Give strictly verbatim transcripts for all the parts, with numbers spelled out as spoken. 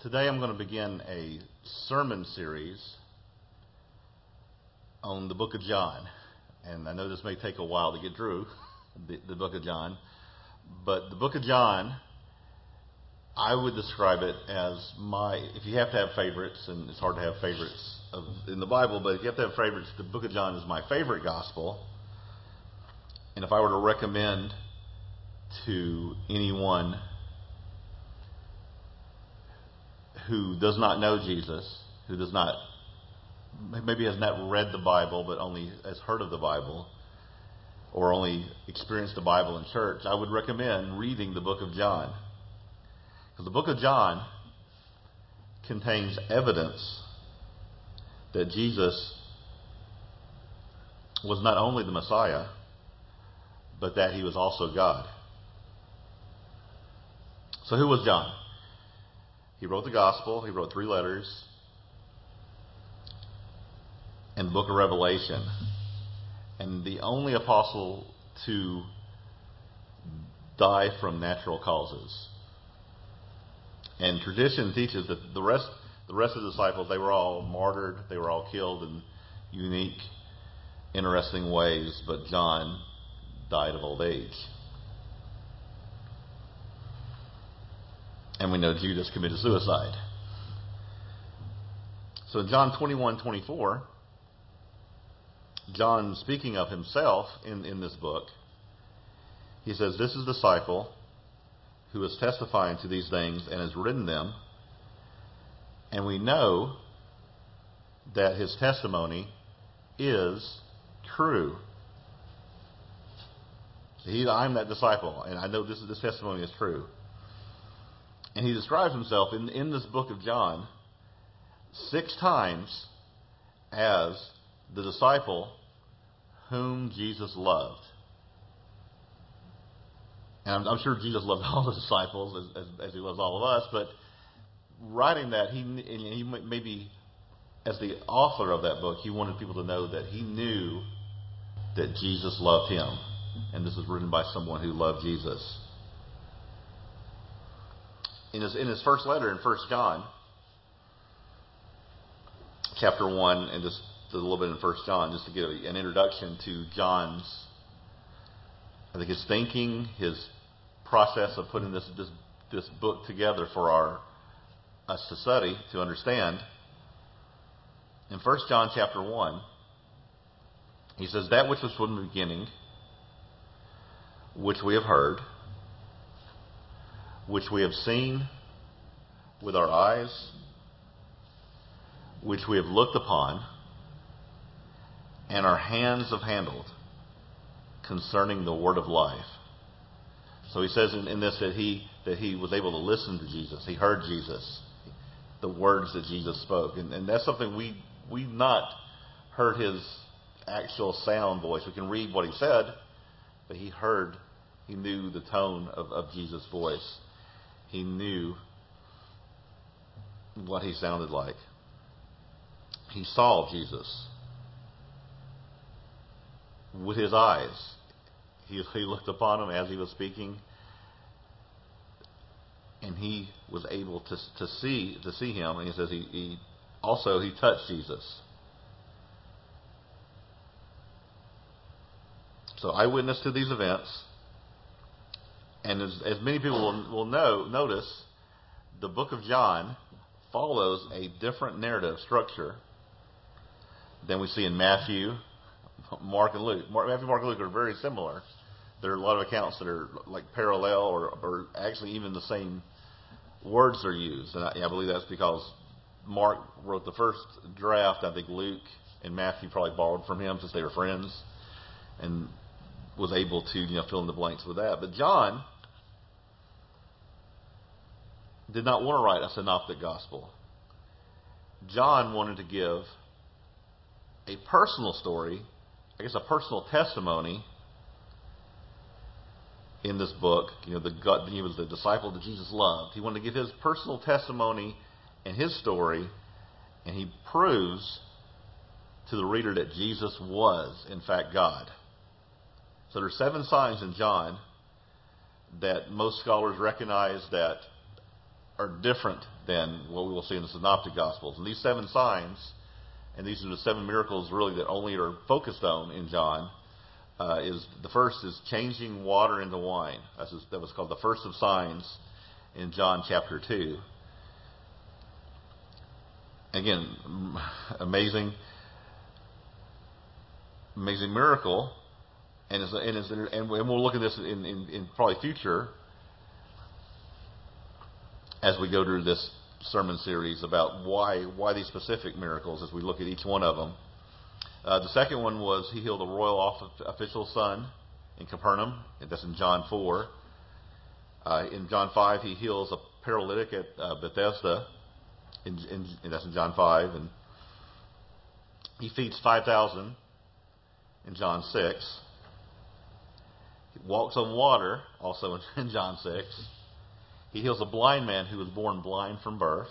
Today I'm going to begin a sermon series on the book of John. And I know this may take a while to get through, the, the book of John. But the book of John, I would describe it as my, if you have to have favorites, and it's hard to have favorites of, in the Bible, but if you have to have favorites, the book of John is my favorite gospel. And if I were to recommend to anyone who does not know Jesus, who does not, maybe has not read the Bible, but only has heard of the Bible, or only experienced the Bible in church, I would recommend reading the book of John. Because the book of John contains evidence that Jesus was not only the Messiah, but that he was also God. So who was John? He wrote the gospel, he wrote three letters, and the book of Revelation. And the only apostle to die from natural causes. And tradition teaches that the rest the rest of the disciples, they were all martyred, they were all killed in unique, interesting ways, but John died of old age. And we know Judas committed suicide. So in John twenty-one twenty-four, John, speaking of himself in, in this book, he says, "This is the disciple who is testifying to these things and has written them, and we know that his testimony is true." He, I'm that disciple, and I know this, this testimony is true. And he describes himself in, in this book of John six times as the disciple whom Jesus loved. And I'm, I'm sure Jesus loved all the disciples as, as, as he loves all of us, but writing that, he, and he maybe as the author of that book, he wanted people to know that he knew that Jesus loved him. And this was written by someone who loved Jesus. In his, in his first letter in First John, chapter one, and just a little bit in First John, just to give an introduction to John's, I think his thinking, his process of putting this this, this book together for our us to study, to understand. In First John chapter one, he says, "That which was from the beginning, which we have heard, which we have seen with our eyes, which we have looked upon, and our hands have handled, concerning the word of life." So he says in, in this that he that he was able to listen to Jesus. He heard Jesus, the words that Jesus spoke. And, and that's something we, we've not heard his actual sound voice. We can read what he said, but he heard, he knew the tone of, of Jesus' voice. He knew what he sounded like. He saw Jesus with his eyes. He, he looked upon him as he was speaking, and he was able to to see to see him. And he says he, he also he touched Jesus. So eyewitness to these events. And as, as many people will, will know, notice, the book of John follows a different narrative structure than we see in Matthew, Mark, and Luke. Mark, Matthew, Mark, and Luke are very similar. There are a lot of accounts that are like parallel, or, or actually even the same words are used. And I, I believe that's because Mark wrote the first draft. I think Luke and Matthew probably borrowed from him since they were friends, and was able to, you know, fill in the blanks with that. But John did not want to write a synoptic gospel. John wanted to give a personal story, I guess a personal testimony in this book. You know, the God, he was the disciple that Jesus loved. He wanted to give his personal testimony and his story, and he proves to the reader that Jesus was, in fact, God. So there are seven signs in John that most scholars recognize that are different than what we will see in the Synoptic Gospels. And these seven signs, and these are the seven miracles really that only are focused on in John, uh, is the first is changing water into wine. That's, that was called the first of signs in John chapter two. Again, amazing, amazing miracle. And, it's, and, it's, and we'll look at this in, in, in probably future as we go through this sermon series about why why these specific miracles as we look at each one of them. Uh, the second one was he healed a royal official's son in Capernaum. That's in John four. Uh, in John five, he heals a paralytic at uh, Bethesda. In, in, and that's in John five. And he feeds five thousand in John six. He walks on water, also in John six. He heals a blind man who was born blind from birth.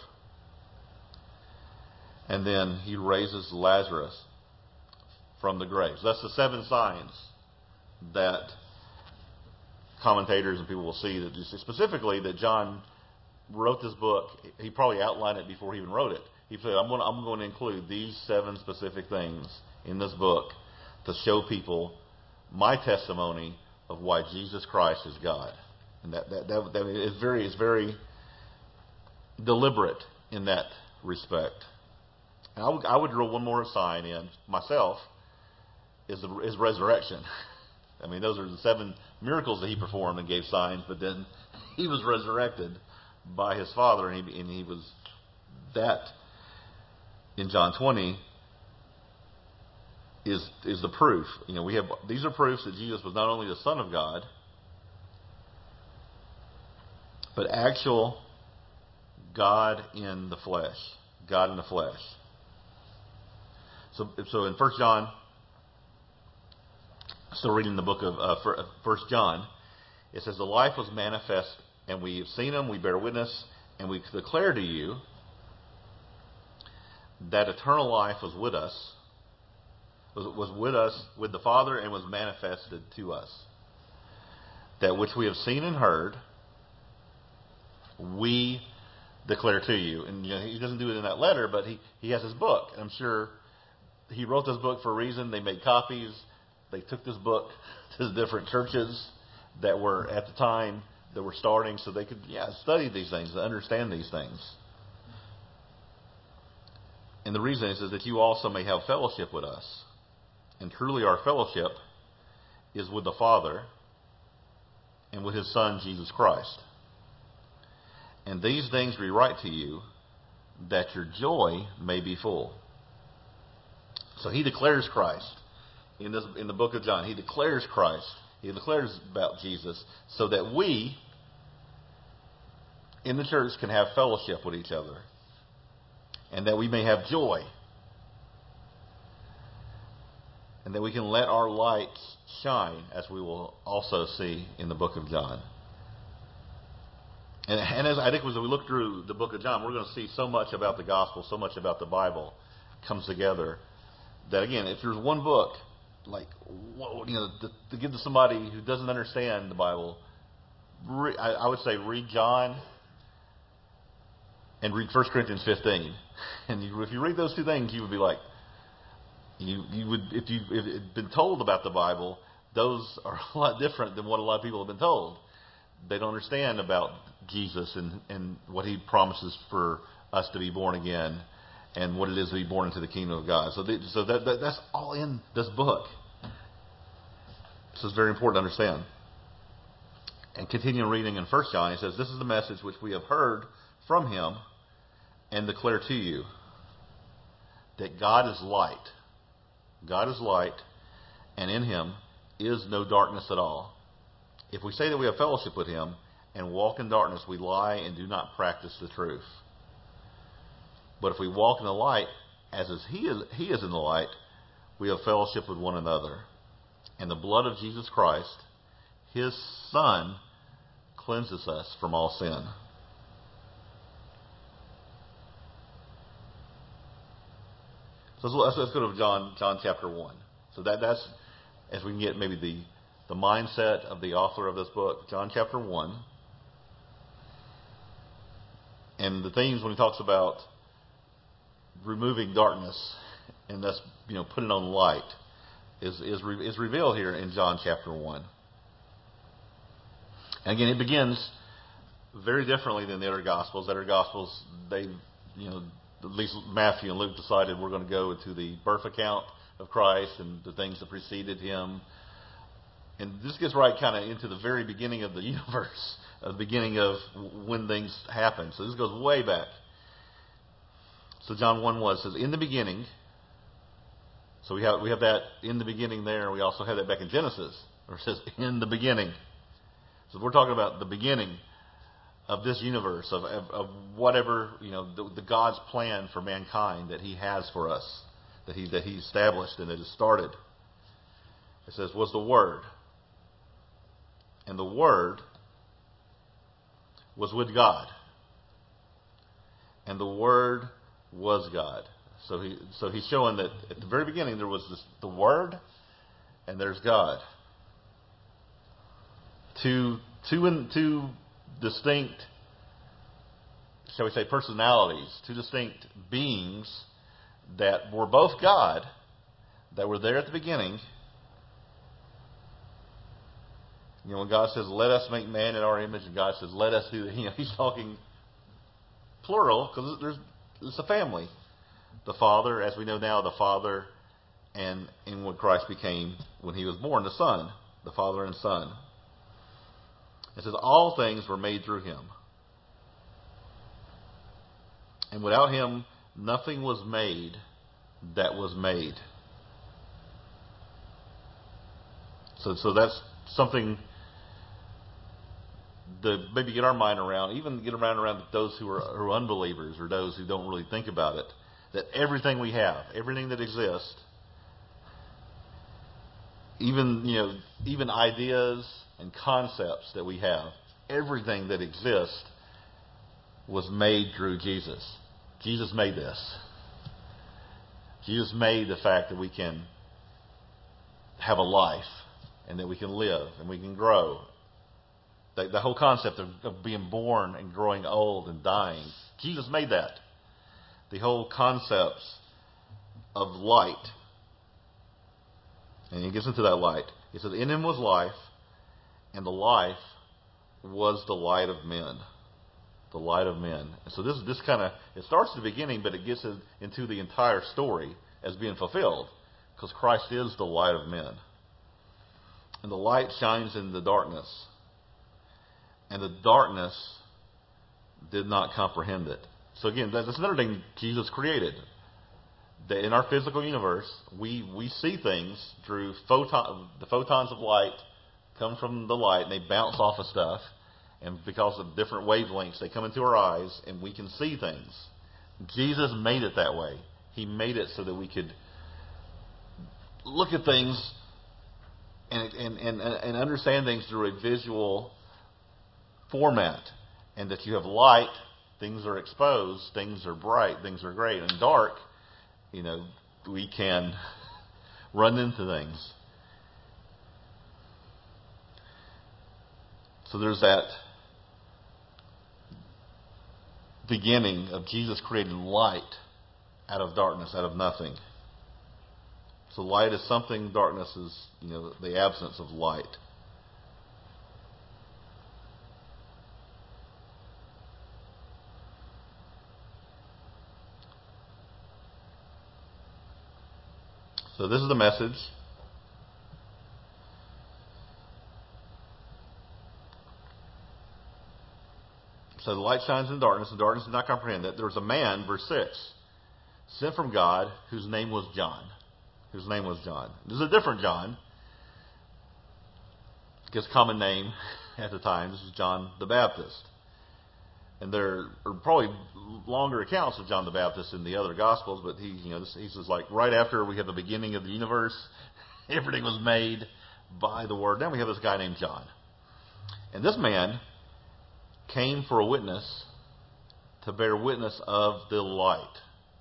And then he raises Lazarus from the grave. So that's the seven signs that commentators and people will see, that specifically that John wrote this book. He probably outlined it before he even wrote it. He said, I'm going, to, I'm going to include these seven specific things in this book to show people my testimony of why Jesus Christ is God. And that, that, that, that is very, is very deliberate in that respect. And I would, I would draw one more sign in myself, is, the, is resurrection. I mean, those are the seven miracles that he performed and gave signs, but then he was resurrected by his Father, and he, and he was that in John twenty is is the proof. You know, we have these are proofs that Jesus was not only the Son of God, but actual God in the flesh. God in the flesh. So, so in First John, still reading the book of uh, First John, it says, the life was manifest, and we have seen him, we bear witness, and we declare to you that eternal life was with us, was, was with us, with the Father, and was manifested to us. That which we have seen and heard, we declare to you. And you know, he doesn't do it in that letter, but he, he has his book. And I'm sure he wrote this book for a reason. They made copies. They took this book to the different churches that were at the time that were starting, so they could yeah study these things, understand these things. And the reason is, is that you also may have fellowship with us. And truly our fellowship is with the Father and with his Son, Jesus Christ. And these things we write to you, that your joy may be full. So he declares Christ in this in the book of John. He declares Christ. He declares about Jesus so that we in the church can have fellowship with each other and that we may have joy and that we can let our lights shine, as we will also see in the book of John. And, and as I think as we look through the book of John, we're going to see so much about the gospel, so much about the Bible comes together that, again, if there's one book, like, you know, to, to give to somebody who doesn't understand the Bible, re, I, I would say read John and read First Corinthians fifteen. And you, if you read those two things, you would be like, you you would if you if it had been told about the Bible, those are a lot different than what a lot of people have been told. They don't understand about Jesus and, and what he promises for us to be born again, and what it is to be born into the kingdom of God. So, they, so that, that that's all in this book. So it's very important to understand. And continuing reading in First John, he says, this is the message which we have heard from him and declare to you, that God is light. God is light, and in him is no darkness at all. If we say that we have fellowship with him and walk in darkness, we lie and do not practice the truth. But if we walk in the light, as is he is he is in the light, we have fellowship with one another. And the blood of Jesus Christ, his Son, cleanses us from all sin. So let's, let's go to John John chapter one. So that that's as we can get maybe the the mindset of the author of this book, John chapter one. And the themes when he talks about removing darkness and thus, you know, putting on light is is, re, is revealed here in John chapter one. And again, it begins very differently than the other Gospels. The other Gospels, they, you know, at least Matthew and Luke decided we're going to go into the birth account of Christ and the things that preceded him. And this gets right kind of into the very beginning of the universe, the beginning of when things happen. So this goes way back. So John one one says, in the beginning. So we have we have that in the beginning there. We also have that back in Genesis, where it says in the beginning. So we're talking about the beginning of this universe, of, of, of whatever, you know, the, the God's plan for mankind that He has for us, that He that He established and that has started. It says was the Word, and the Word was with God, and the Word was God. So he so he's showing that at the very beginning there was this, the Word, and there's God. Two two and two distinct, shall we say, personalities, two distinct beings that were both God, that were there at the beginning. You know, when God says, "Let us make man in our image," and God says, "Let us do," you know, He's talking plural because there's it's a family. The Father, as we know now, the Father, and in what Christ became when He was born, the Son, the Father and Son. It says all things were made through Him, and without Him, nothing was made that was made. So, so that's something to maybe get our mind around, even get around around those who are, who are unbelievers or those who don't really think about it. That everything we have, everything that exists, even you know, even ideas and concepts that we have, everything that exists was made through Jesus. Jesus made this. Jesus made the fact that we can have a life and that we can live and we can grow. The, the whole concept of, of being born and growing old and dying, Jesus made that. The whole concepts of light. And He gets into that light. He says, in Him was life, and the life was the light of men. The light of men. And so this this kind of, it starts at the beginning, but it gets into the entire story as being fulfilled. Because Christ is the light of men. And the light shines in the darkness. And the darkness did not comprehend it. So again, that's another thing Jesus created. That in our physical universe, we, we see things through photon, the photons of light come from the light and they bounce off of stuff. And because of different wavelengths, they come into our eyes and we can see things. Jesus made it that way. He made it so that we could look at things and, and, and, and understand things through a visual format. And that you have light, things are exposed, things are bright, things are great. And dark, you know, we can run into things. So there's that beginning of Jesus creating light out of darkness, out of nothing. So light is something, darkness is, you know, the absence of light. So this is the message. So the light shines in darkness, and darkness did not comprehend that. There was a man, verse six, sent from God, whose name was John. Whose name was John. This is a different John. His common name at the time, this is John the Baptist. And there are probably longer accounts of John the Baptist in the other Gospels, but he, you know, this, he says like right after we have the beginning of the universe, everything was made by the Word. Then we have this guy named John. And this man came for a witness to bear witness of the light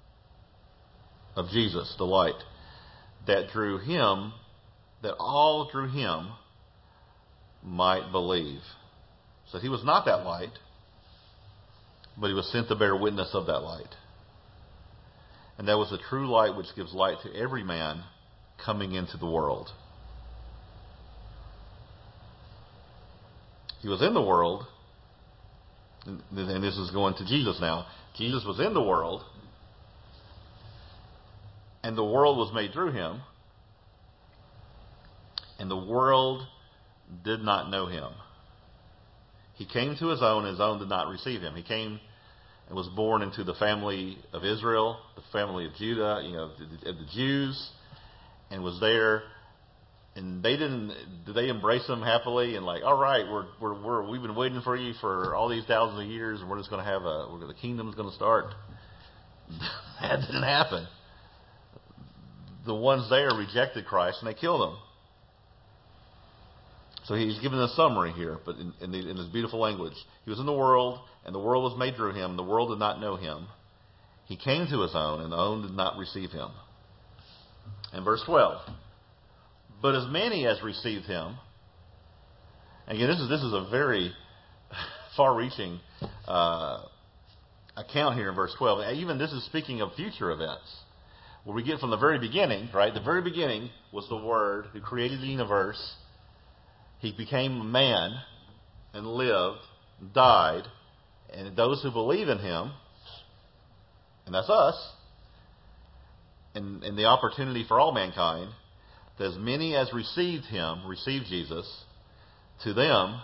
of Jesus, the light that through him, that all through him might believe. So he was not that light, but he was sent to bear witness of that light. And that was the true light which gives light to every man coming into the world. He was in the world, and this is going to Jesus now. Jesus was in the world, and the world was made through him, and the world did not know him. He came to his own, and his own did not receive him. He came and was born into the family of Israel, the family of Judah, you know, the, the Jews, and was there. And they didn't. Did they embrace him happily and like, all right, we're we're, we're we've been waiting for you for all these thousands of years, and we're just going to have a we're, the kingdom's going to start. That didn't happen. The ones there rejected Christ and they killed him. So he's giving a summary here, but in, in, the, in his beautiful language. He was in the world, and the world was made through him. The world did not know him. He came to his own, and the own did not receive him. And verse twelve. But as many as received him, and again, this is this is a very far-reaching uh, account here in verse twelve. Even this is speaking of future events. Where we get from the very beginning, right? The very beginning was the Word who created the universe. He became a man and lived, died, and those who believe in him, and that's us, and, and the opportunity for all mankind, that as many as received him, received Jesus, to them,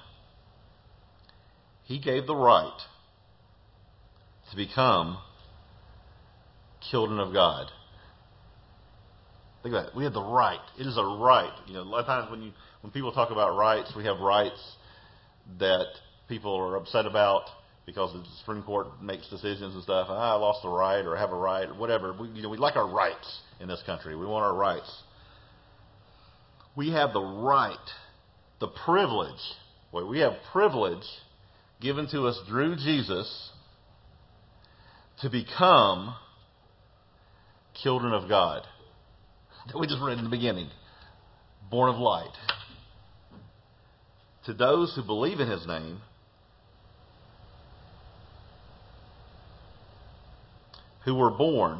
he gave the right to become children of God. Think about it. We have the right. It is a right. You know, a lot of times when you when people talk about rights, we have rights that people are upset about because the Supreme Court makes decisions and stuff. Ah, I lost the right, or I have a right, or whatever. We, you know, we like our rights in this country. We want our rights. We have the right, the privilege. Well, we have privilege given to us through Jesus to become children of God. That we just read in the beginning. Born of light. To those who believe in his name, who were born.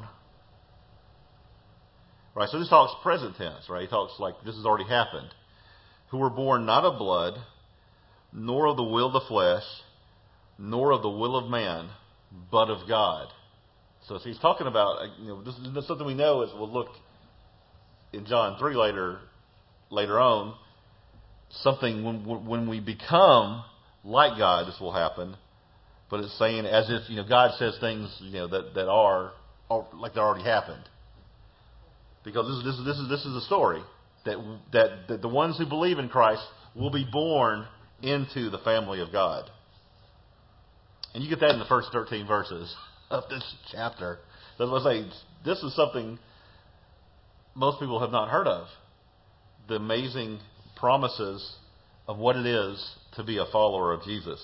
Right, so this talks present tense, right? He talks like this has already happened. Who were born not of blood, nor of the will of the flesh, nor of the will of man, but of God. So, so he's talking about, you know, this is something we know as we'll look in John three later, later on, something when when we become like God, this will happen. But it's saying as if, you know, God says things, you know, that, that are, are like they already happened. Because this is this is this is this is a story that, that that the ones who believe in Christ will be born into the family of God. And you get that in the first thirteen verses of this chapter. That's what I say. This is something most people have not heard of. The amazing promises of what it is to be a follower of Jesus.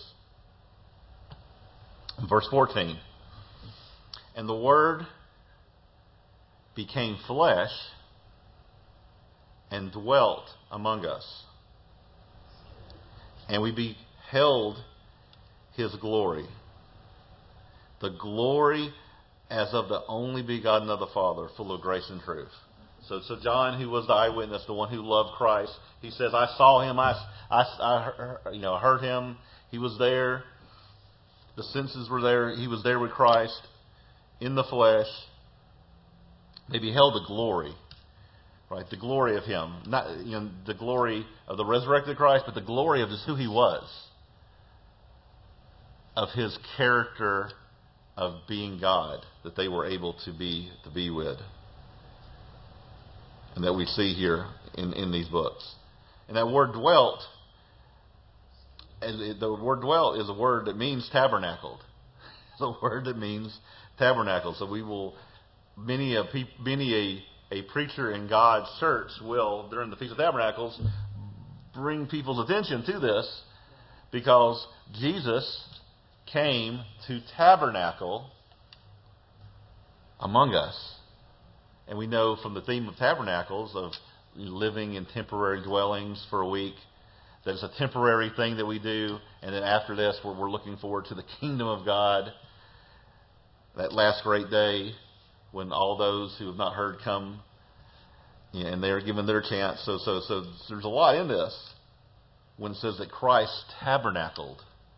Verse fourteen. And the Word became flesh and dwelt among us. And we beheld his glory. The glory as of the only begotten of the Father, full of grace and truth. So, so John, who was the eyewitness, the one who loved Christ, he says, I saw him, I, I, I you know, heard him, he was there, the senses were there, he was there with Christ, in the flesh. They beheld the glory, right? The glory of him. Not, you know, the glory of the resurrected Christ, but the glory of just who he was. Of his character of being God, that they were able to be to be with. And that we see here in, in these books. And that word dwelt, the word dwelt is a word that means tabernacled. It's a word that means tabernacle. So we will, many a, many a, a preacher in God's church will, during the Feast of Tabernacles, bring people's attention to this because Jesus came to tabernacle among us. And we know from the theme of tabernacles, of living in temporary dwellings for a week, that it's a temporary thing that we do. And then after this, we're, we're looking forward to the kingdom of God, that last great day when all those who have not heard come, you know, and they are given their chance. So, so, so there's a lot in this when it says that Christ tabernacled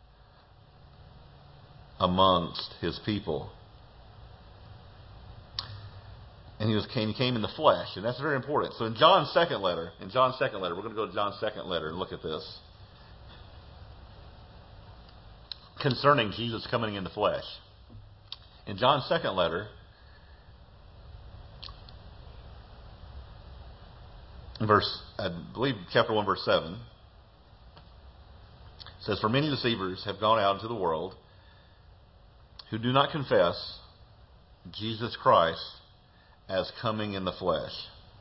amongst his people. And he was came, he came in the flesh, and that's very important. So in John's second letter, in John's second letter, we're going to go to John's second letter and look at this concerning Jesus coming in the flesh. In John's second letter, verse, I believe, chapter one, verse seven, it says, "For many deceivers have gone out into the world who do not confess Jesus Christ as coming in the flesh."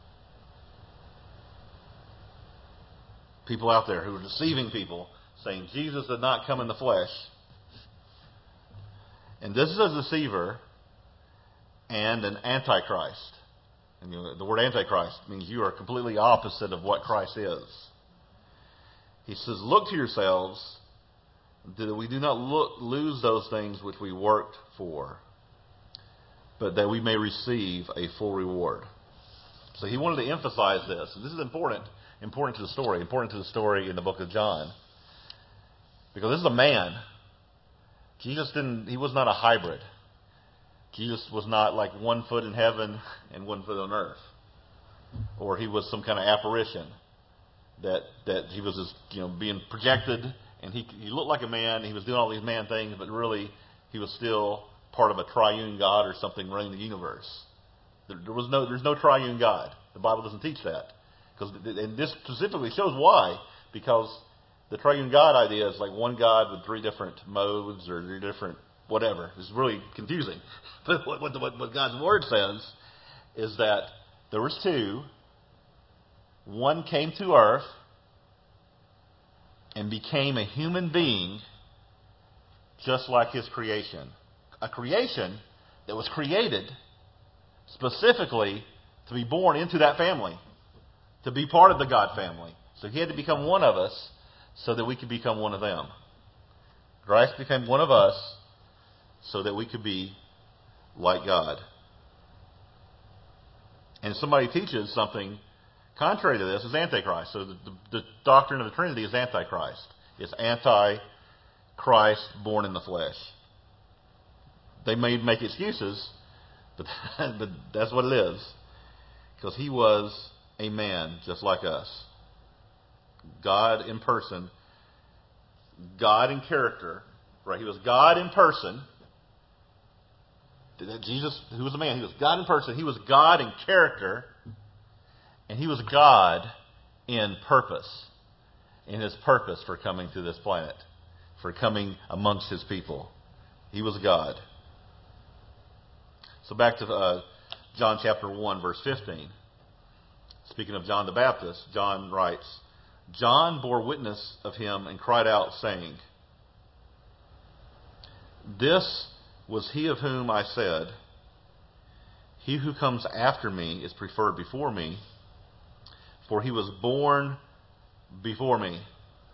People out there who are deceiving people, saying Jesus did not come in the flesh. And this is a deceiver and an antichrist. And you know, the word antichrist means you are completely opposite of what Christ is. He says, "Look to yourselves that we do not look, lose those things which we worked for, but that we may receive a full reward." So he wanted to emphasize this. And this is important, important to the story, important to the story in the book of John. Because this is a man. Jesus didn't, he was not a hybrid. Jesus was not like one foot in heaven and one foot on earth. Or he was some kind of apparition that, that he was just, you know, being projected, and he, he looked like a man, he was doing all these man things, but really he was still part of a triune God or something running the universe. There, there was no, there's no triune God. The Bible doesn't teach that. Because, and this specifically shows why. Because the triune God idea is like one God with three different modes or three different whatever. It's really confusing. But what, what, what, what God's Word says is that there was two. One came to earth and became a human being just like his creation. A creation that was created specifically to be born into that family, to be part of the God family. So he had to become one of us so that we could become one of them. Christ became one of us so that we could be like God. And if somebody teaches something contrary to this, is Antichrist. So the, the, the doctrine of the Trinity is Antichrist. It's anti-Christ born in the flesh. They may make excuses, but, but that's what it is. Because he was a man just like us. God in person. God in character. Right? He was God in person. Jesus, who was a man, he was God in person. He was God in character. And he was God in purpose. In his purpose for coming to this planet. For coming amongst his people. He was God. So back to uh, John chapter one, verse fifteen. Speaking of John the Baptist, John writes, "John bore witness of him and cried out, saying, 'This was he of whom I said, he who comes after me is preferred before me, for he was born before me.'"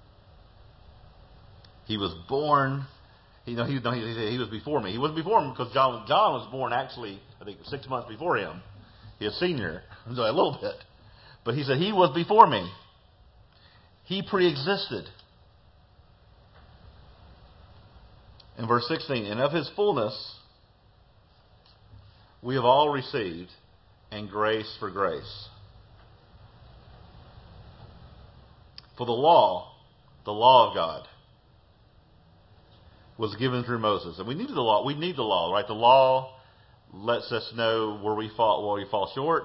He was born. You know, he, no, he, he was before me. He wasn't before me because John, John was born actually, I think, six months before him. He was senior, so a little bit. But he said, he was before me. He pre-existed. In verse sixteen, "And of his fullness we have all received, and grace for grace." For the law, the law of God, was given through Moses. And we need the law. We need the law, right? The law lets us know where we fall, where we fall short.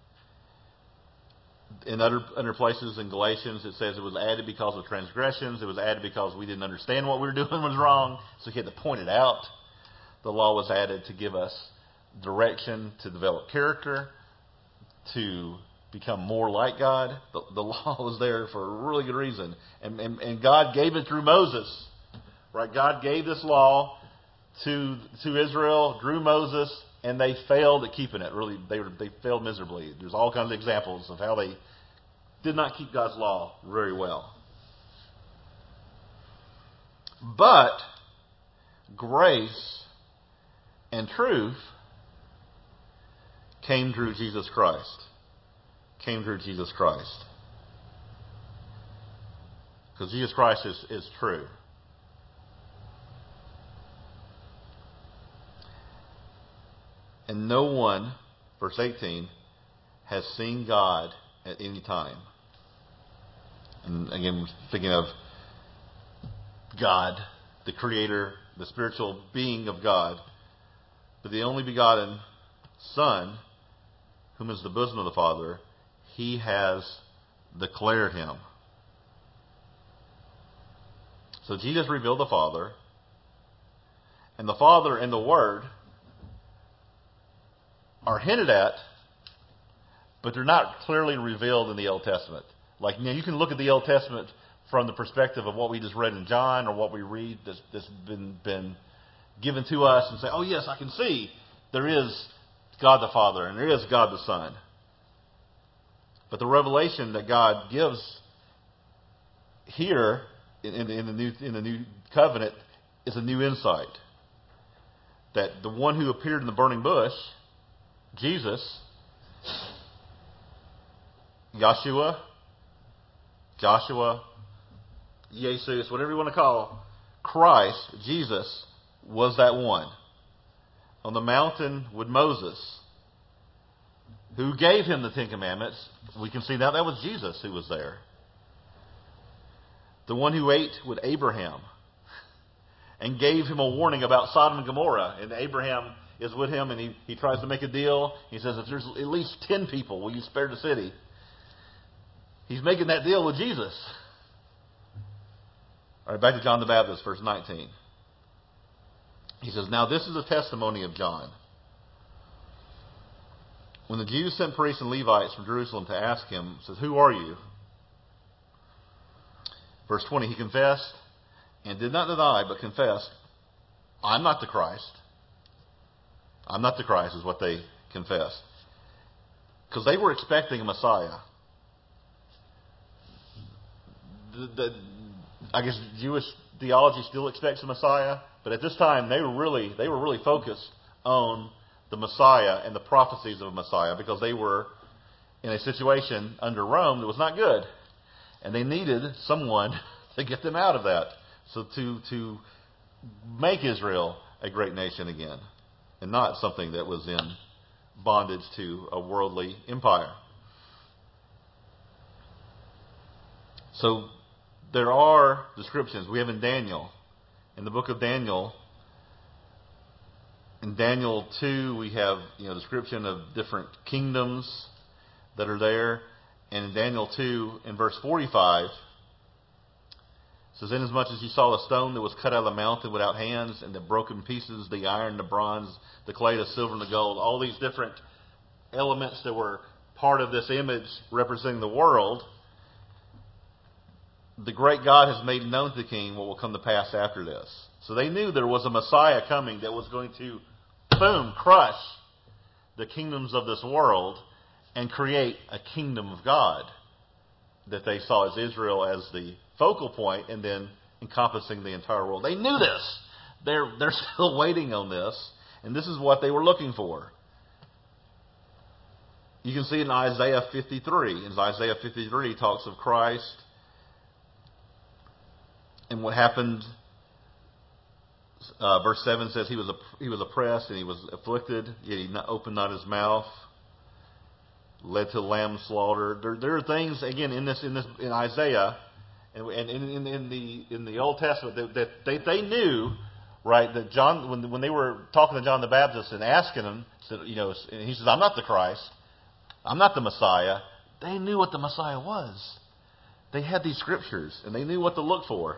In other, other places in Galatians, it says it was added because of transgressions. It was added because we didn't understand what we were doing was wrong. So he had to point it out. The law was added to give us direction, to develop character, to become more like God. The, the law was there for a really good reason. And, and, and God gave it through Moses. Right? God gave this law to to Israel, through Moses, and they failed at keeping it. Really, they were, they failed miserably. There's all kinds of examples of how they did not keep God's law very well. But grace and truth came through Jesus Christ. Came through Jesus Christ. Because Jesus Christ is, is true. And no one, verse eighteen, has seen God at any time. And again, we're thinking of God, the Creator, the spiritual being of God. But the only begotten Son, whom is the bosom of the Father, He has declared Him. So Jesus revealed the Father. And the Father and the Word are hinted at, but they're not clearly revealed in the Old Testament. Like, you know, you can look at the Old Testament from the perspective of what we just read in John or what we read that's, that's been, been given to us and say, oh yes, I can see there is God the Father and there is God the Son. But the revelation that God gives here in, in, in, the new, in the new covenant is a new insight. That the one who appeared in the burning bush, Jesus, Yeshua, Joshua, Jesus, whatever you want to call Christ, Jesus, was that one. On the mountain with Moses, who gave him the Ten Commandments, we can see now that was Jesus who was there. The one who ate with Abraham and gave him a warning about Sodom and Gomorrah. And Abraham is with him and he, he tries to make a deal. He says, if there's at least ten people, will you spare the city? He's making that deal with Jesus. All right, back to John the Baptist, verse nineteen. He says, now this is a testimony of John. When the Jews sent priests and Levites from Jerusalem to ask him, says, who are you? Verse twenty, he confessed and did not deny, but confessed, I'm not the Christ. I'm not the Christ is what they confessed. Because they were expecting a Messiah. The, the, I guess Jewish theology still expects a Messiah, but at this time they were really they were really focused on the Messiah and the prophecies of a Messiah because they were in a situation under Rome that was not good, and they needed someone to get them out of that, so to to make Israel a great nation again, and not something that was in bondage to a worldly empire. So there are descriptions. We have in Daniel, in the book of Daniel, in Daniel two, we have you know description of different kingdoms that are there. And in Daniel two, in verse forty-five, it says, inasmuch as you saw the stone that was cut out of the mountain without hands, and the broken pieces, the iron, the bronze, the clay, the silver, and the gold, all these different elements that were part of this image representing the world, the great God has made known to the king what will come to pass after this. So they knew there was a Messiah coming that was going to, boom, crush the kingdoms of this world and create a kingdom of God that they saw as Israel as the focal point and then encompassing the entire world. They knew this. They're, they're still waiting on this, and this is what they were looking for. You can see in Isaiah fifty-three. In Isaiah fifty-three, he talks of Christ and what happened. Uh, verse seven says he was he was oppressed and he was afflicted, yet he not, opened not his mouth. Led to lamb slaughter. There, there are things again in this in this in Isaiah and, and in, in, in the in the Old Testament that, that they, they knew, right, that John when when they were talking to John the Baptist and asking him, said, you know, and he says, I'm not the Christ, I'm not the Messiah. They knew what the Messiah was. They had these scriptures and they knew what to look for.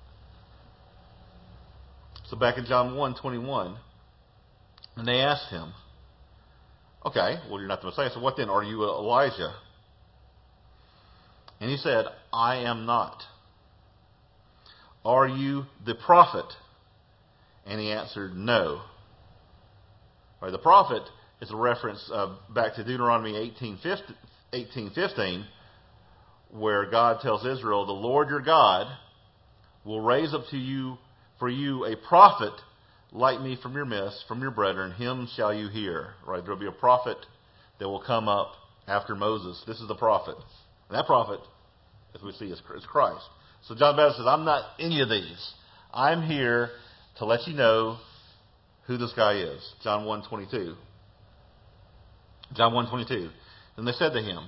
So back in John one twenty-one, and they asked him, okay, well, you're not the Messiah, so what then? Are you Elijah? And he said, I am not. Are you the prophet? And he answered, no. Right, the prophet is a reference uh, back to Deuteronomy eighteen fifteen, where God tells Israel, the Lord your God will raise up to you for you a prophet like me from your midst, from your brethren, him shall you hear. Right? There will be a prophet that will come up after Moses. This is the prophet. And that prophet, as we see, is Christ. So John the Baptist says, I'm not any of these. I'm here to let you know who this guy is. John one twenty-two. John one twenty-two. Then they said to him,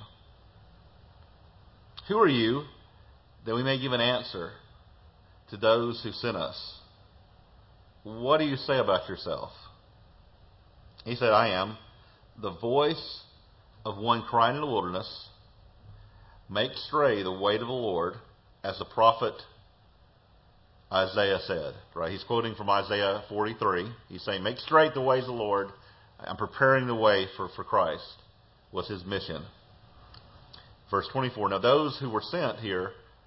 who are you, that we may give an answer to those who sent us? What do you say about yourself? He said, I am the voice of one crying in the wilderness, make straight the way to the Lord, as the prophet Isaiah said. Right? He's quoting from Isaiah forty-three. He's saying, make straight the ways of the Lord. I'm preparing the way for, for Christ, was his mission. Verse twenty-four, now those who were sent here,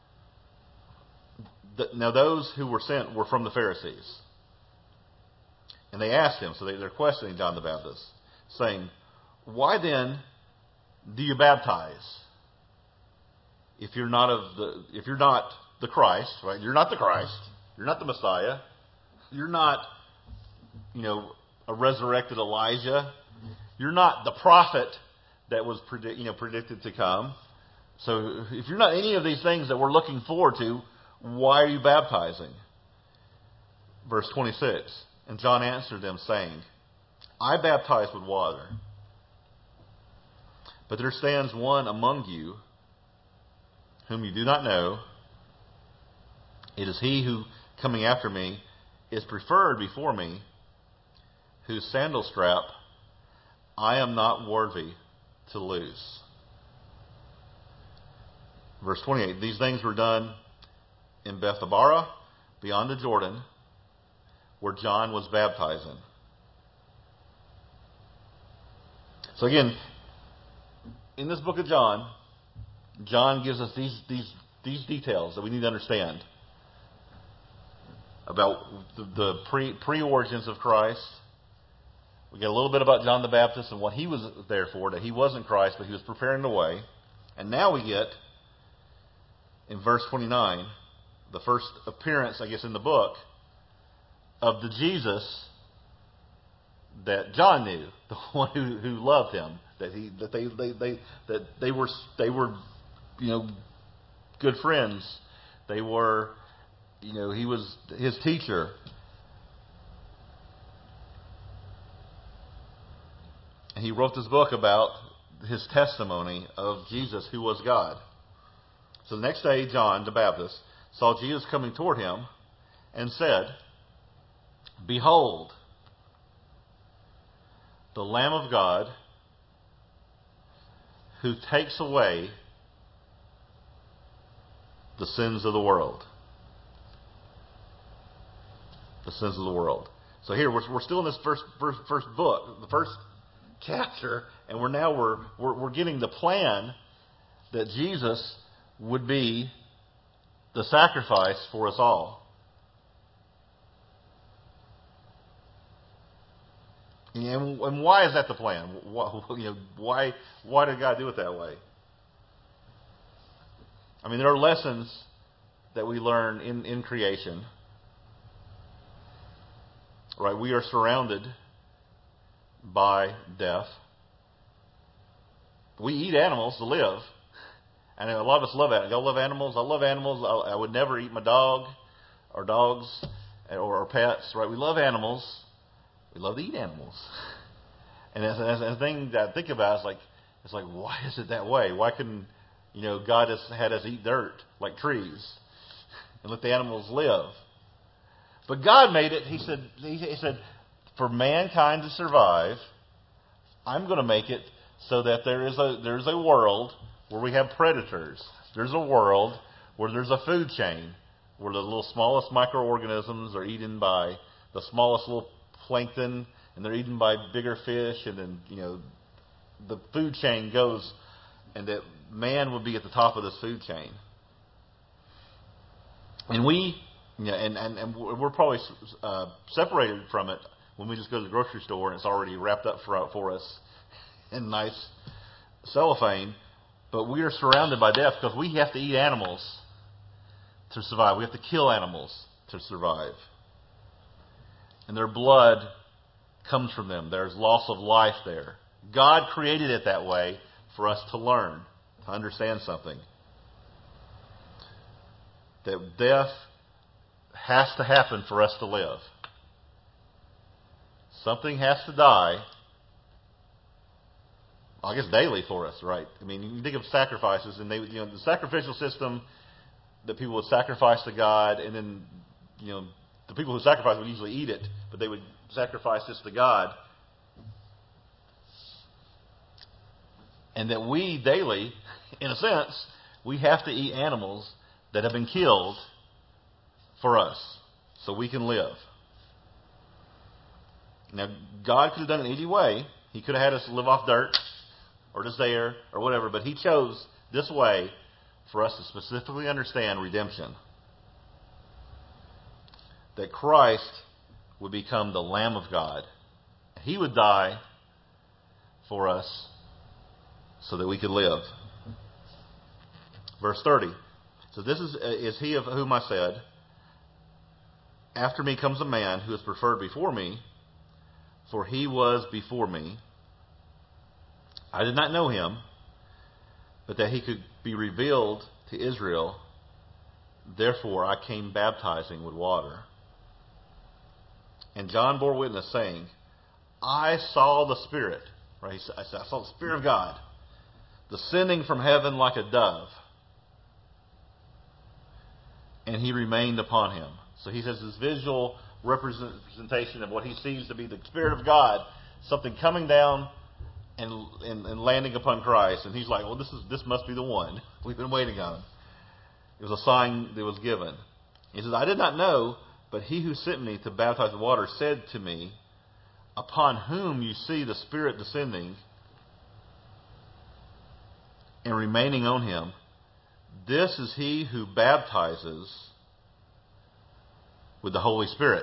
th- now those who were sent were from the Pharisees. And they asked him, so they, they're questioning John the Baptist, saying, why then do you baptize? If you're not of the, if you're not the Christ, right? You're not the Christ. You're not the Messiah. You're not, you know, a resurrected Elijah. You're not the prophet that was predict, you know, predicted to come. So if you're not any of these things that we're looking forward to, why are you baptizing? Verse twenty-six, and John answered them, saying, I baptize with water, but there stands one among you whom you do not know. It is he who, coming after me, is preferred before me, whose sandal strap I am not worthy to loose. Verse twenty-eight, these things were done in Bethabara, beyond the Jordan, where John was baptizing. So again, in this book of John, John gives us these these these details that we need to understand about the, the pre pre origins of Christ. We get a little bit about John the Baptist and what he was there for, that he wasn't Christ, but he was preparing the way. And now we get, in verse twenty-nine, the first appearance, I guess, in the book of the Jesus that John knew, the one who, who loved him, that he that they, they, they that they were they were you know good friends. They were, you know, he was his teacher. And he wrote this book about his testimony of Jesus, who was God. So the next day, John the Baptist saw Jesus coming toward him and said, behold, the Lamb of God who takes away the sins of the world. The sins of the world. So here, we're, we're still in this first, first, first book, the first chapter, and we're now we're, we're we're getting the plan that Jesus would be the sacrifice for us all. And, and why is that the plan? Why, you know, why why did God do it that way? I mean, there are lessons that we learn in, in creation. Right? We are surrounded by death. We eat animals to live. And a lot of us love animals. Y'all love animals? I love animals. I, I would never eat my dog or dogs or, or pets. Right? We love animals. We love to eat animals. And as, as, as a thing that I think about, it's like, it's like, why is it that way? Why couldn't, you know, God has had us eat dirt like trees and let the animals live? But God made it. He said, he, he said, for mankind to survive, I'm going to make it so that there is a there's a world where we have predators. There's a world where there's a food chain, where the little smallest microorganisms are eaten by the smallest little plankton, and they're eaten by bigger fish, and then, you know, the food chain goes, and that man would be at the top of this food chain. And we, you know, and, and, and we're probably uh, separated from it when we just go to the grocery store and it's already wrapped up for, for us in nice cellophane. But we are surrounded by death because we have to eat animals to survive. We have to kill animals to survive. and their blood comes from them. There's loss of life there. God created it that way for us to learn, to understand something. That death has to happen for us to live. Something has to die, I guess daily for us, right? I mean, you think of sacrifices, and they, you know, the sacrificial system that people would sacrifice to God, and then, you know, the people who sacrifice would usually eat it, but they would sacrifice this to God. And that we daily, in a sense, we have to eat animals that have been killed for us so we can live. Now, God could have done it any way. He could have had us live off dirt or just air or whatever, but He chose this way for us to specifically understand redemption. That Christ would become the Lamb of God. He would die for us so that we could live. Verse thirty. So this is, is He of whom I said, after me comes a man who is preferred before me, for He was before me. I did not know Him, but that He could be revealed to Israel. Therefore I came baptizing with water. And John bore witness, saying, I saw the Spirit. Right? I saw the Spirit of God descending from heaven like a dove. And He remained upon Him. So he says this visual representation of what he sees to be the Spirit of God, something coming down and, and, and landing upon Christ. And he's like, well, this is this must be the one we've been waiting on. It was a sign that was given. He says, I did not know, but He who sent me to baptize with water said to me, upon whom you see the Spirit descending and remaining on Him, this is He who baptizes with the Holy Spirit.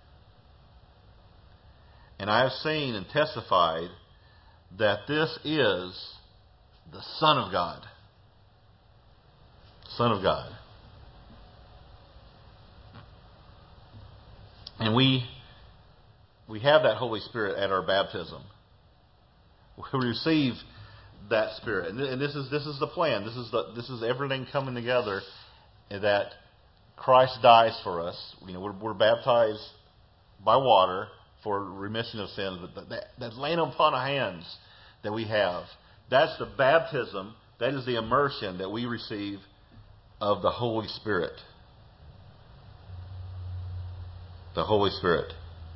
And I have seen and testified that this is the Son of God. Son of God. And we we have that Holy Spirit at our baptism. We receive that Spirit, and, and this is this is the plan. This is the this is everything coming together. That Christ dies for us. You know, we're, we're baptized by water for remission of sins. But that, that laying upon of hands that we have, that's the baptism. That is the immersion that we receive of the Holy Spirit. The Holy Spirit.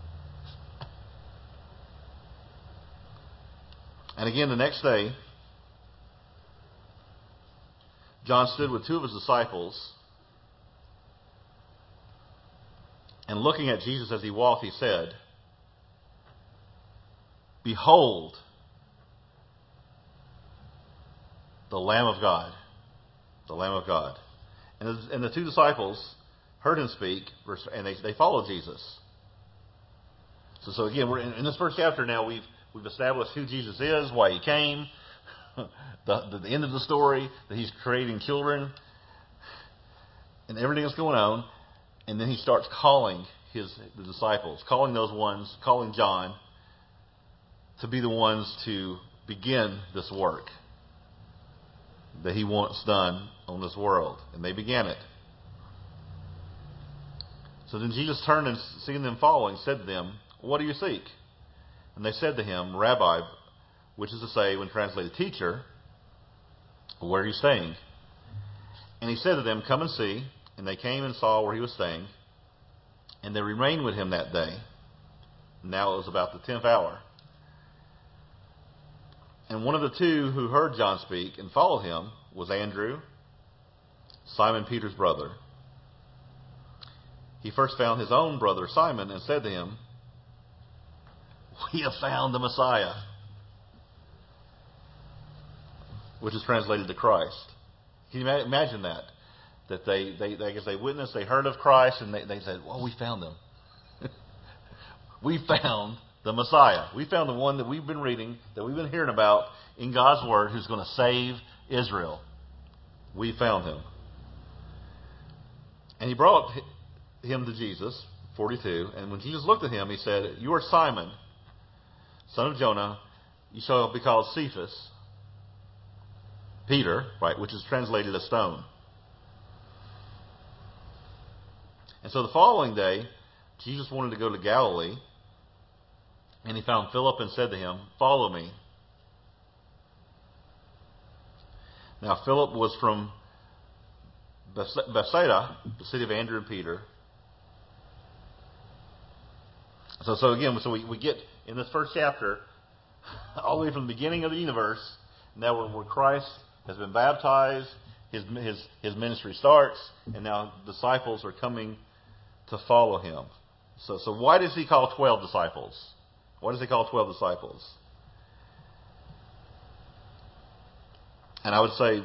And again, the next day, John stood with two of his disciples, and looking at Jesus as He walked, he said, behold, the Lamb of God. The Lamb of God. And the, and the two disciples heard Him speak, and they, they followed Jesus. So, so again, we're in, in this first chapter now, we've we've established who Jesus is, why He came, the, the, the end of the story, that He's creating children, and everything that's going on. And then He starts calling his the disciples, calling those ones, calling John to be the ones to begin this work that He wants done on this world. And they began it. So then Jesus turned and seeing them following, said to them, what do you seek? And they said to Him, Rabbi, which is to say, when translated, teacher, where are you staying? And He said to them, come and see. And they came and saw where He was staying. And they remained with Him that day. Now it was about the tenth hour. And one of the two who heard John speak and followed Him was Andrew, Simon Peter's brother. He first found his own brother Simon and said to him, we have found the Messiah, which is translated to Christ. Can you imagine that? That they, they, they, as they witnessed, they heard of Christ, and they, they said, well, we found Him. We found the Messiah. We found the one that we've been reading, that we've been hearing about in God's Word, who's going to save Israel. We found Him. And He brought Him to Jesus forty-two. And when Jesus looked at him, he said, "You are Simon, son of Jonah. You shall be called Cephas," Peter, right, which is translated a stone. And so the following day, Jesus wanted to go to Galilee, and he found Philip and said to him, "Follow me." Now Philip was from Bethsaida, the city of Andrew and Peter. So, so again, so we, we get in this first chapter, all the way from the beginning of the universe, now where, where Christ has been baptized, his, his, his ministry starts, and now disciples are coming to follow him. So, so why does he call twelve disciples? Why does he call twelve disciples? And I would say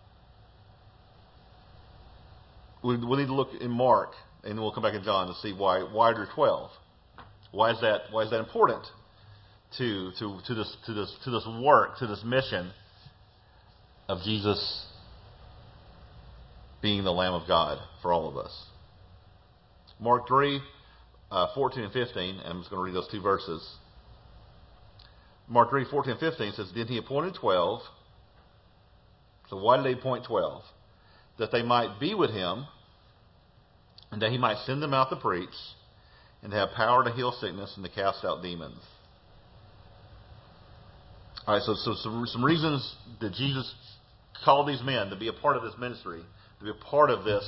we, we need to look in Mark, and we'll come back in John to see why why are there twelve? Why is that? Why is that important to to to this to this to this work, to this mission of Jesus being the Lamb of God for all of us? Mark three, uh, fourteen and fifteen. And I'm just going to read those two verses. Mark three, fourteen and fifteen says, "Then he appointed twelve." So why did they appoint twelve? That they might be with him, and that he might send them out to preach, and to have power to heal sickness and to cast out demons. All right, so, so some, some reasons that Jesus called these men to be a part of this ministry, to be a part of this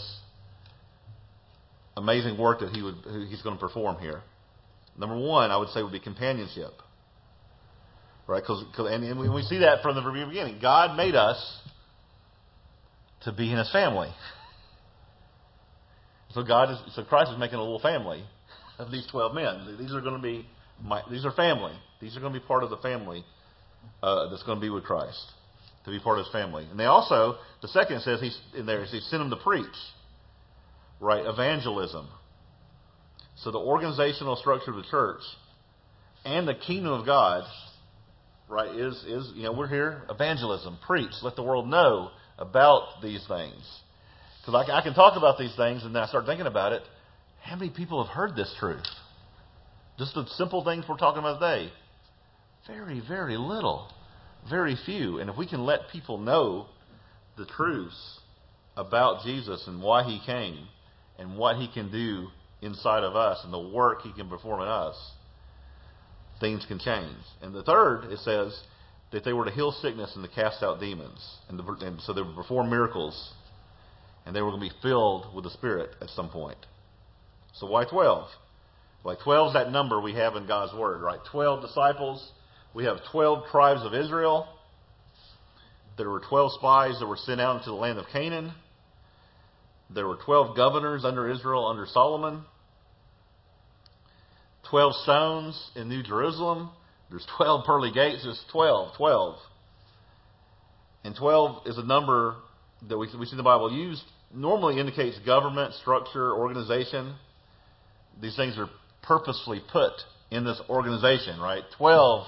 amazing work that he would he's going to perform here. Number one, I would say, would be companionship. Right? Cause, cause, and, and we see that from the very beginning. God made us to be in his family. So God is, so Christ is making a little family of these twelve men. These are going to be, my, these are family. These are going to be part of the family uh, that's going to be with Christ, to be part of his family. And they also, the second says he's in there, he sent them to preach, right? Evangelism. So the organizational structure of the church and the kingdom of God, right, is is you know we're here, evangelism, preach, let the world know about these things. Because I, I can talk about these things, and then I start thinking about it. How many people have heard this truth? Just the simple things we're talking about today. Very, very little. Very few. And if we can let people know the truths about Jesus and why he came and what he can do inside of us and the work he can perform in us, things can change. And the third, it says that they were to heal sickness and to cast out demons. And, to, and so they would perform miracles. And they were going to be filled with the Spirit at some point. So why twelve? Like twelve is that number we have in God's Word, right? twelve disciples. We have twelve tribes of Israel. There were twelve spies that were sent out into the land of Canaan. There were twelve governors under Israel under Solomon. twelve stones in New Jerusalem. There's twelve pearly gates. There's twelve. twelve. And twelve is a number that we, we see the Bible used. Normally indicates government, structure, organization. These things are purposefully put in this organization, right? Twelve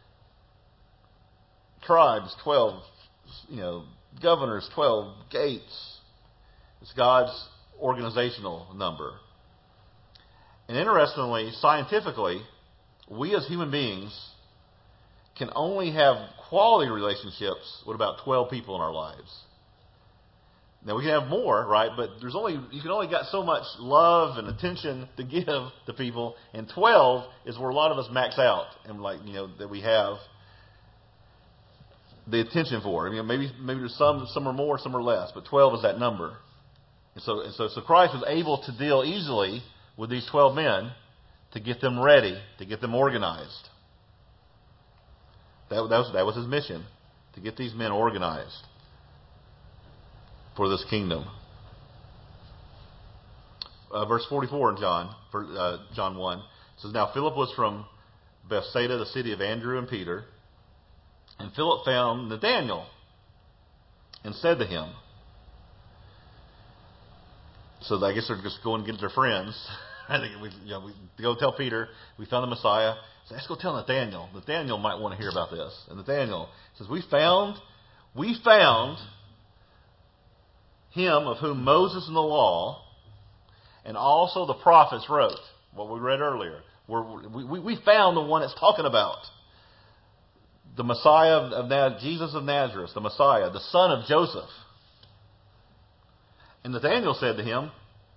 tribes, twelve, you know, governors, twelve gates. It's God's organizational number. And interestingly, scientifically, we as human beings can only have quality relationships with about twelve people in our lives. Now we can have more, right? But there's only you can only got so much love and attention to give to people, and twelve is where a lot of us max out, and like you know that we have the attention for. I mean, maybe maybe there's some some are more, some are less, but twelve is that number. And so and so so Christ was able to deal easily with these twelve men to get them ready, to get them organized. That, that was that was his mission, to get these men organized for this kingdom. Uh, verse forty-four in John, for, uh, John one, says, "Now Philip was from Bethsaida, the city of Andrew and Peter. And Philip found Nathanael and said to him," so I guess they're just going to get their friends. I think we, you know, we go tell Peter, we found the Messiah. So let's go tell Nathanael. Nathanael might want to hear about this. And Nathanael says, we found, we found him of whom Moses in the law and also the prophets wrote. what we read earlier. We're, we, we, we found the one it's talking about. The Messiah of, of Naz- Jesus of Nazareth, the Messiah, the son of Joseph. And Nathanael said to him,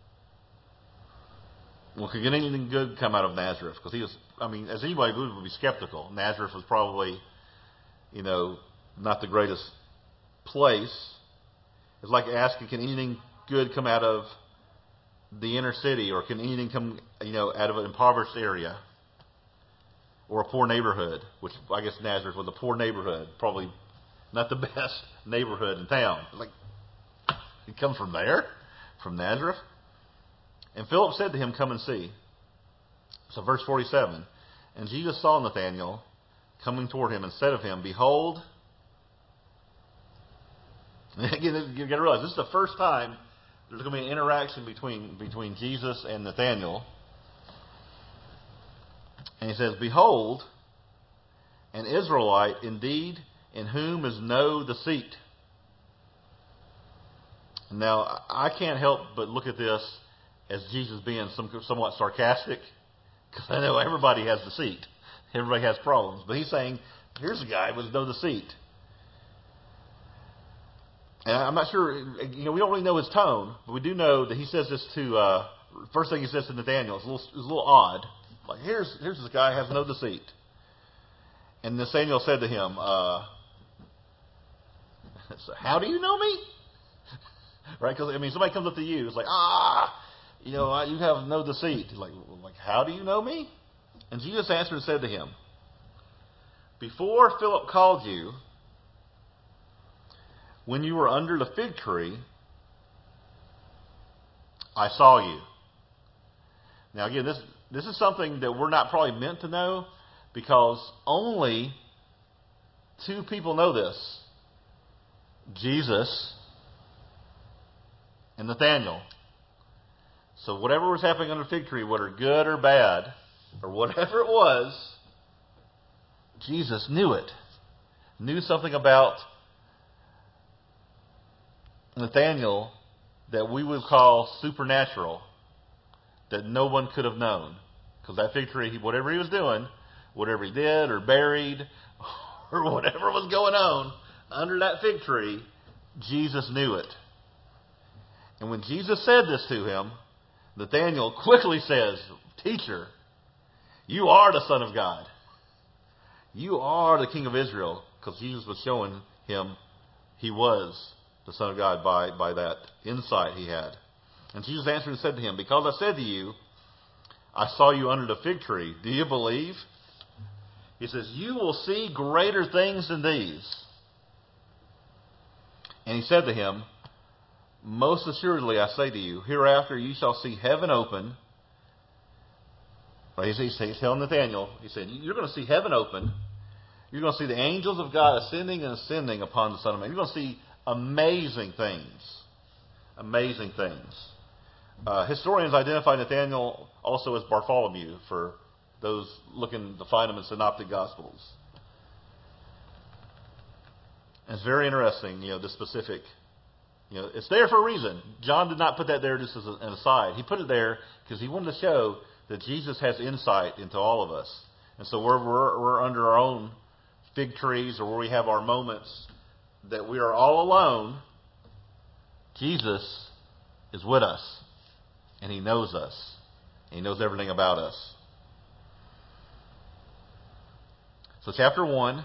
well, could anything good come out of Nazareth? Because he was, I mean, as anybody would, would be skeptical. Nazareth was probably, you know, not the greatest place. It's like asking, can anything good come out of the inner city, or can anything come, you know, out of an impoverished area or a poor neighborhood? Which I guess Nazareth was a poor neighborhood, probably not the best neighborhood in town. Like, it comes from there, from Nazareth. And Philip said to him, come and see. So verse forty-seven, and Jesus saw Nathanael coming toward him and said of him, behold. And again, you've got to realize this is the first time there's going to be an interaction between, between Jesus and Nathanael. And he says, behold, an Israelite indeed, in whom is no deceit. Now, I can't help but look at this as Jesus being some, somewhat sarcastic, because I know everybody has deceit. Everybody has problems. But he's saying, here's a guy with no deceit. And I'm not sure, you know, we don't really know his tone, but we do know that he says this to, uh, first thing he says to Nathanael is a little, is a little odd. Like, here's, here's this guy who has no deceit. And Nathanael said to him, uh, so how do you know me? Right? Because, I mean, somebody comes up to you, it's like, ah, you know, you have no deceit. He's like, like, how do you know me? And Jesus answered and said to him, before Philip called you, when you were under the fig tree, I saw you. Now, again, this this is something that we're not probably meant to know, because only two people know this. Jesus and Nathanael. So whatever was happening under the fig tree, whether good or bad, or whatever it was, Jesus knew it. Knew something about Nathanael that we would call supernatural, that no one could have known. Because that fig tree, whatever he was doing, whatever he did or buried, or whatever was going on under that fig tree, Jesus knew it. And when Jesus said this to him, Nathanael quickly says, teacher, you are the Son of God. You are the King of Israel. Because Jesus was showing him he was the Son of God by, by that insight he had. And Jesus answered and said to him, because I said to you, I saw you under the fig tree. Do you believe? He says, you will see greater things than these. And he said to him, most assuredly I say to you, hereafter you shall see heaven open. He's, he's telling Nathanael, he said, you're going to see heaven open. You're going to see the angels of God ascending and ascending upon the Son of Man. You're going to see amazing things. Amazing things. Uh, historians identify Nathanael also as Bartholomew, for those looking to find him in Synoptic Gospels. And it's very interesting, you know, this specific, you know, it's there for a reason. John did not put that there just as an aside. He put it there because he wanted to show that Jesus has insight into all of us. And so where we're, we're under our own fig trees, or where we have our moments that we are all alone, Jesus is with us. And he knows us. And he knows everything about us. So chapter one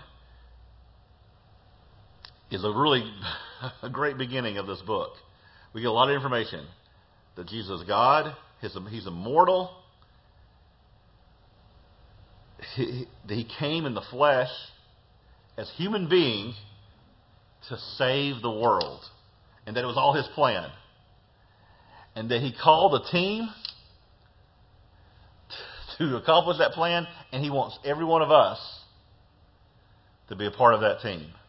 is a really a great beginning of this book. We get a lot of information that Jesus is God, he's immortal, he, he came in the flesh as human being to save the world, and that it was all his plan, and that he called a team to accomplish that plan, and he wants every one of us to be a part of that team.